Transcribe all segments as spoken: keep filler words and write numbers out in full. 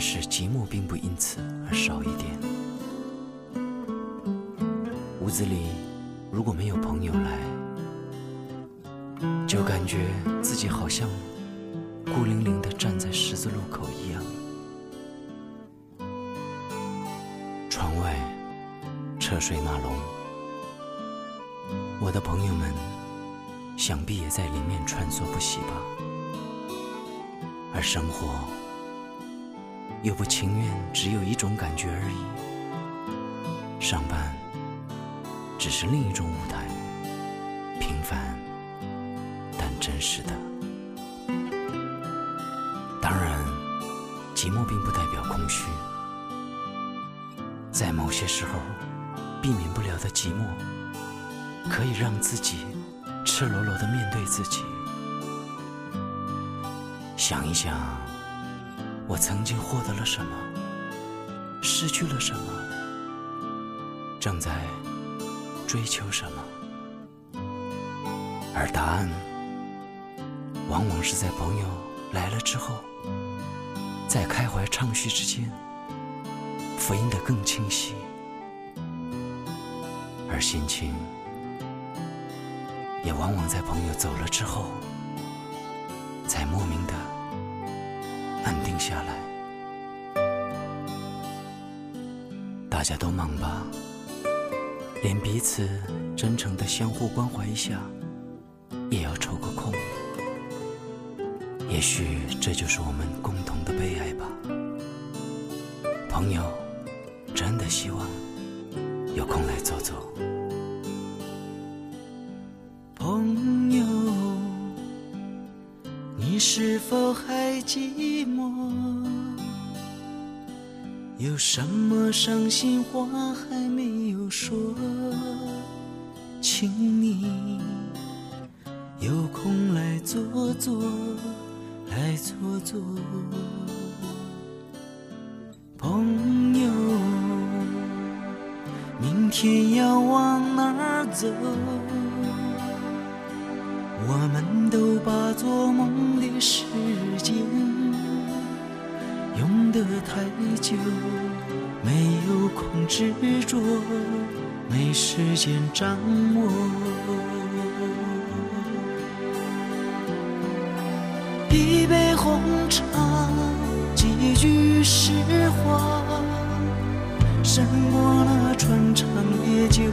是寂寞并不因此而少一点。屋子里如果没有朋友来，就感觉自己好像孤零零地站在十字路口一样。窗外车水马龙，我的朋友们想必也在里面穿梭不息吧。而生活又不情愿只有一种感觉而已，上班只是另一种舞台，平凡但真实的。当然，寂寞并不代表空虚，在某些时候避免不了的寂寞，可以让自己赤裸裸地面对自己。想一想，我曾经获得了什么，失去了什么，正在追求什么，而答案往往是在朋友来了之后，在开怀畅叙之间复印得更清晰，而心情也往往在朋友走了之后才莫名的安定下来。大家都忙吧，连彼此真诚的相互关怀一下也要抽个空。也许这就是我们共同的悲哀吧。朋友真的希望有空来走走。 朋友，你是否还寂寞？有什么伤心话还没有说？请你有空来坐坐，来坐坐。朋友，明天要往哪儿走？我们都把做梦的时间用得太久，没有空执着，没时间掌握。一杯红茶，几句实话，胜过那穿肠烈酒。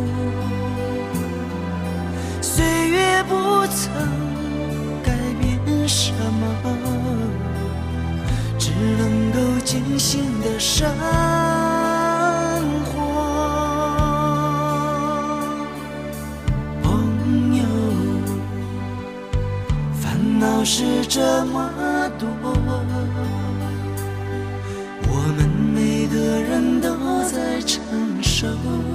岁月不曾改变什么，只能够尽情的生活。朋友，烦恼是这么多，我们每个人都在承受，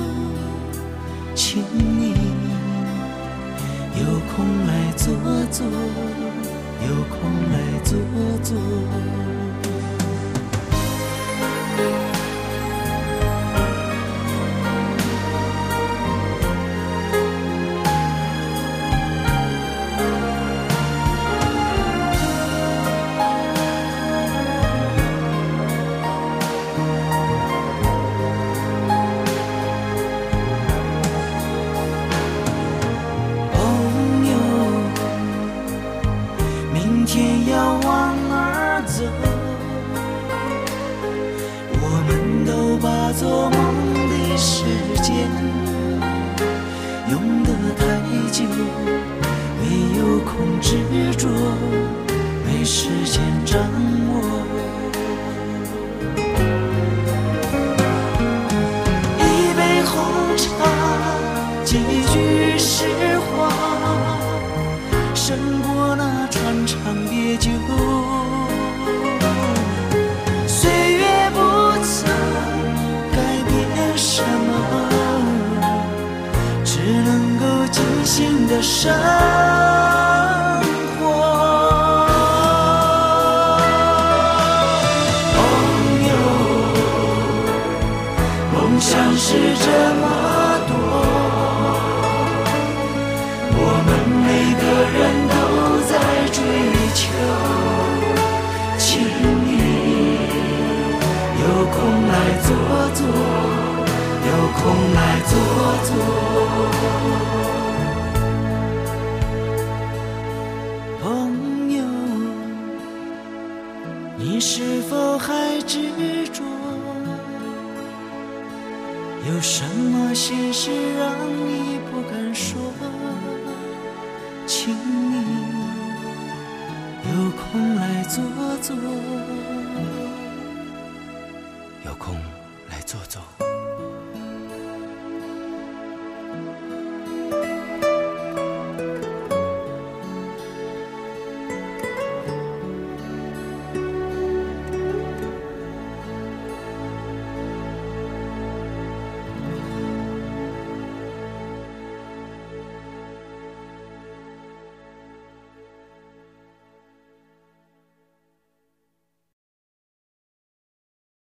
请你有空来坐坐，有空来坐坐。做梦的时间用得太久，没有空执着，没时间掌握。一杯红茶，几句实话，胜过那穿肠烈酒。岁月不曾什么，只能够尽情的生活。朋友，梦想是这么多，我们每个人都在追求，请你作。朋友，你是否还执着？有什么心事让你不敢说？请你有空来坐坐， 有空来坐坐。